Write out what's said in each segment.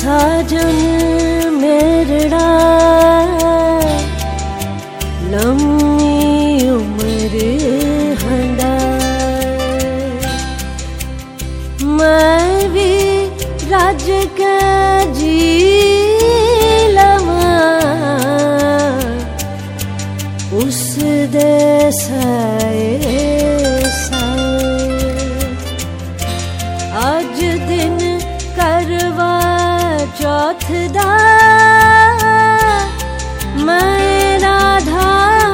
साजन मेरड़ा लम्मी उम्र हंडा मैं भी राज का जी लवा उस देसाए आज दिन करवा चौथ दा मैं राधा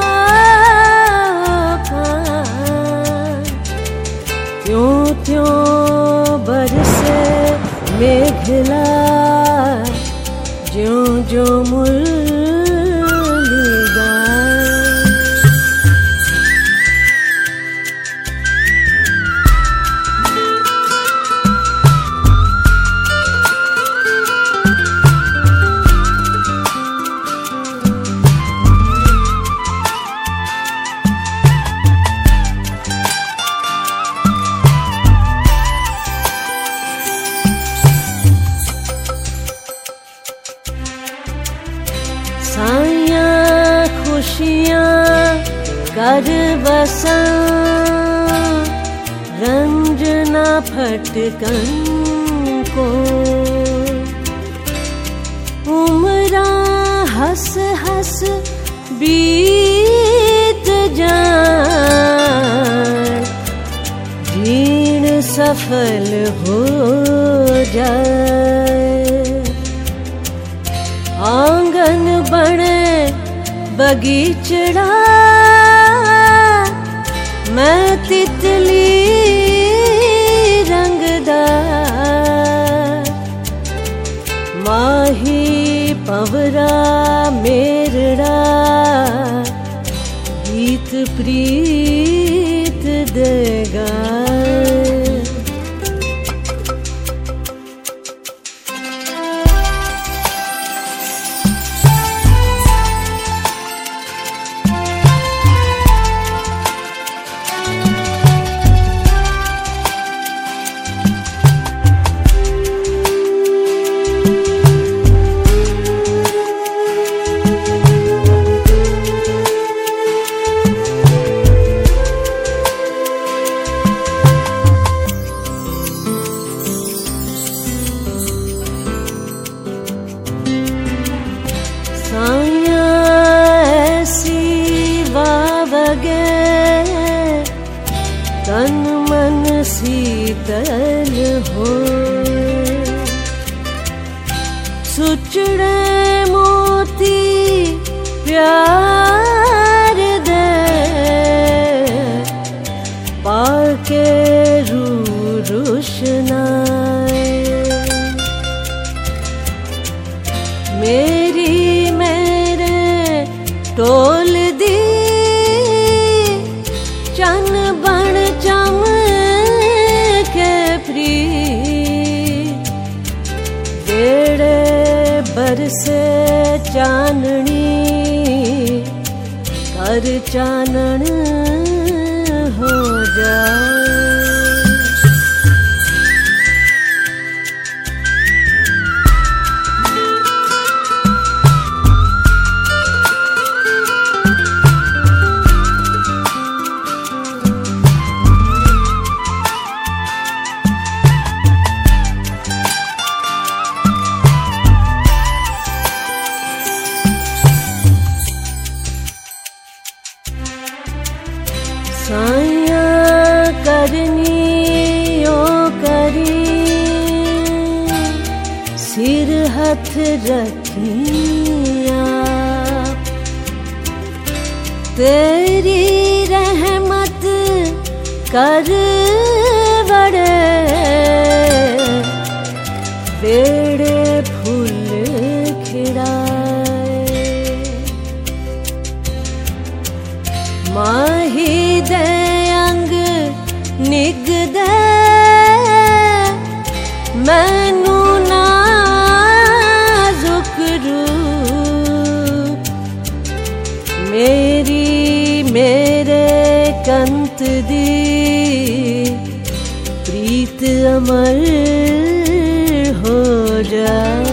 त्यों त्यों बरसे मेघला ज्यों ज्यों मुरली गाए। साइयां खुशियां कर बसा रंजना फटकन को उम्रा हंस हंस बीत जाए जीण सफल हो जाए। आंगन बने बगीचड़ा मैं तितली रंगदार माही पवरा मेरड़ा गीत प्रीत देगा। तन मन शीतल हो सुचड़े मोती प्यार दे पाके रू रुशनाए मेरी मेरे टोल दी चन बन चम के प्री बेड़े बरसे चाननी कर चानन हो जाए। साइयां करनी ओ करी सिर हथ रखिया तेरी रहमत कर बड़े बेड़े फूल खिड़ाए माही दे अंग निगदे मैनू नाजुक रूप मेरी मेरे कंत दी प्रीत अमर हो जाए।